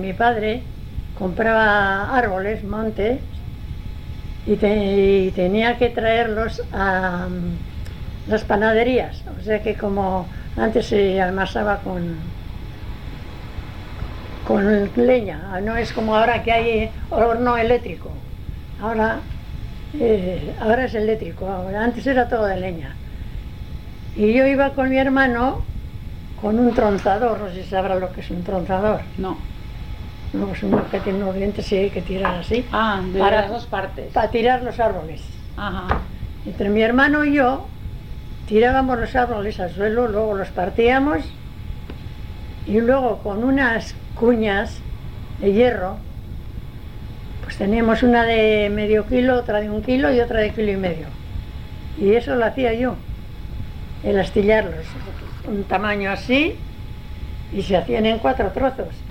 mi padre compraba árboles, montes, y tenía que traerlos a las panaderías. O sea que como antes se amasaba con leña, no es como ahora que hay horno eléctrico. Ahora es eléctrico, antes era todo de leña. Y yo iba con mi hermano con un tronzador, no sé si sabrá lo que es un tronzador. No. No, es uno que tiene unos dientes y hay que tirar así. Ah, de las dos partes. Para tirar los árboles. Ajá. Entre mi hermano y yo tirábamos los árboles al suelo, luego los partíamos y luego con unas cuñas de hierro, pues teníamos una de medio kilo, otra de 1 kilo y otra de 1,5 kilos. Y eso lo hacía yo, el astillarlos, un tamaño así, y se hacían en 4 trozos.